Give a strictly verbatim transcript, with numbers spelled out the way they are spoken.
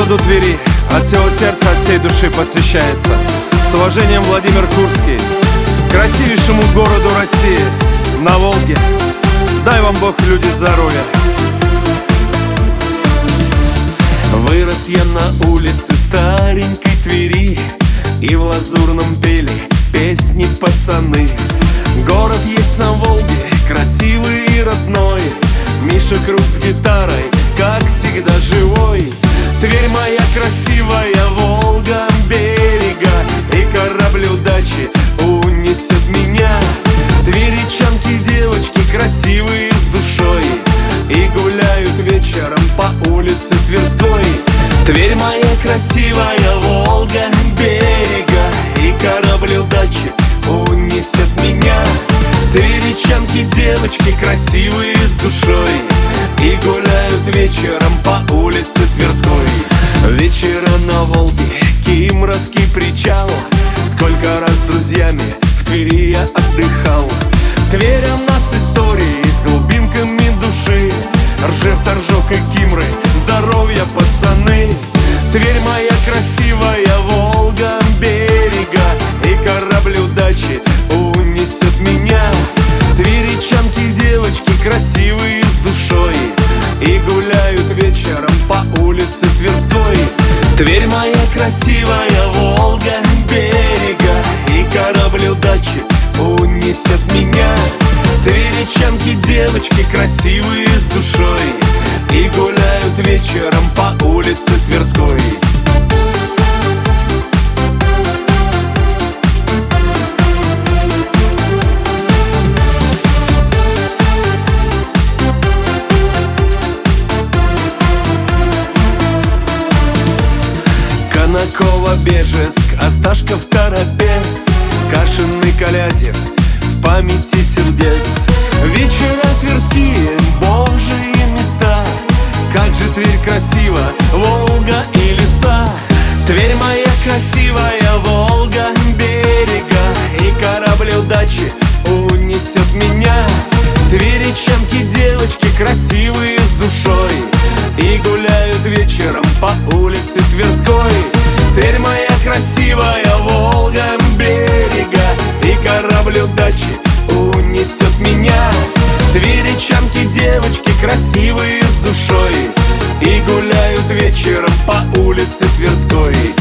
городу Твери от всего сердца, от всей души посвящается. С уважением, Владимир Курский. Красивейшему городу России, на Волге. Дай вам Бог, люди, здоровья. Вырос я на улице старенькой Твери, и в Лазурном пели песни пацаны. Город есть на Волге, красивый и родной. Миша Крут с гитарой, как всегда живой. Тверь моя красивая, Волга берега, и корабль удачи унесет меня. Тверичанки, девочки красивые с душой, и гуляют вечером по улице Тверской. Тверь моя красивая, Волга берега, и корабль удачи унесет меня. Тверичанки, девочки красивые с душой, и гуляют вечером по улице Тверской. Вечера на Волге, Кимровский причал. Сколько раз с друзьями в Твери я отдыхал. Тверь у нас истории с глубинками души. Ржев, Торжок и Кимры, здоровья, пацаны. Тверь моя красивая, Волга берега, и корабль удачи унесет меня. Тверичанки, девочки красивые с душой, и гуляют вечером по улице Тверской. Тверь моя красивая, Волга берега, и корабль удачи унесет меня. Тверичанки, девочки красивые с душой, и гуляют вечером по улице Тверской. Конаково, Бежецк, Осташков, Торопец, Кашин и Калязин в памяти сердец. Вечера тверские, божьи места, как же Тверь красива, Волга и леса. Тверь моя красивая, Волга берега, и корабль удачи унесет меня. Тверичанки, девочки красивые с душой, и гуляют вечером по улице Тверской. Тверь моя красивая, Волга берега, и корабль удачи унесет меня. Тверичанки, девочки красивые с душой, и гуляют вечером по улице Тверской.